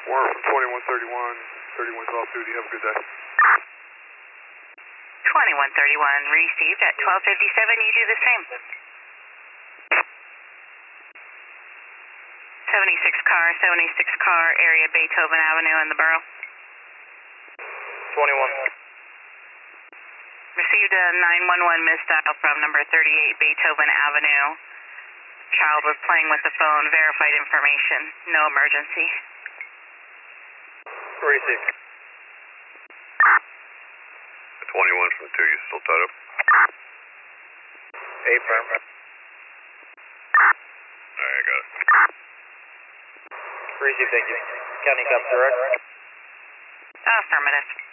Warren from 2131, 31's off duty. Have a good day. 2131 received at 1257. You do the same. 76 car, area Beethoven Avenue in the borough. 21. Received a 911 missed dial from number 38 Beethoven Avenue. Child was playing with the phone. Verified information. No emergency. Received. 21 from 2, you still tied up? Affirm. Alright, I got it. Received, thank you. County Cops Direct. Affirmative.